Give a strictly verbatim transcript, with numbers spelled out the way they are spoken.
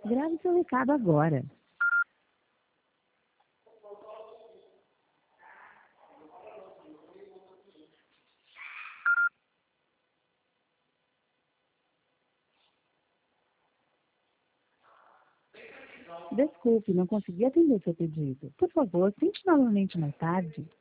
Grave seu recado agora. Desculpe, não consegui atender seu pedido. Por favor, tente novamente mais tarde.